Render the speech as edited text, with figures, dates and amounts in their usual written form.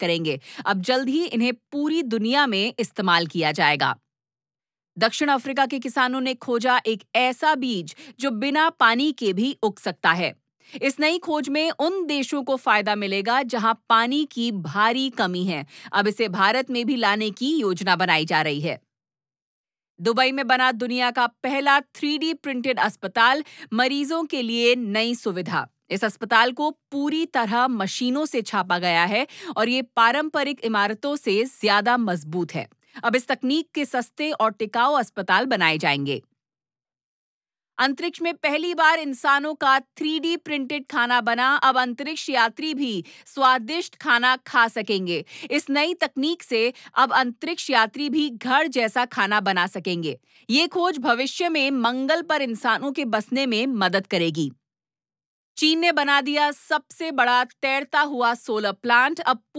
करेंगे। अब जल्द ही इन्हें पूरी दुनिया में इस्तेमाल किया जाएगा। दक्षिण अफ्रीका के किसानों ने खोजा एक ऐसा बीज जो बिना पानी के भी उग सकता है। इस नई खोज में उन देशों को फायदा मिलेगा जहां पानी की भारी कमी है। अब इसे भारत में भी लाने की योजना बनाई जा रही है। दुबई में बना दुनिया का पहला 3D प्रिंटेड अस्पताल, मरीजों के लिए नई सुविधा। इस अस्पताल को पूरी तरह मशीनों से छापा गया है और ये पारंपरिक इमारतों से ज्यादा मजबूत है। अब इस तकनीक के सस्ते और टिकाऊ अस्पताल बनाए जाएंगे। अंतरिक्ष में पहली बार इंसानों का 3D प्रिंटेड खाना बना। अब अंतरिक्ष यात्री भी स्वादिष्ट खाना खा सकेंगे। इस नई तकनीक से अब अंतरिक्ष यात्री भी घर जैसा खाना बना सकेंगे। ये खोज भविष्य में मंगल पर इंसानों के बसने में मदद करेगी। चीन ने बना दिया सबसे बड़ा तैरता हुआ सोलर प्लांट। अब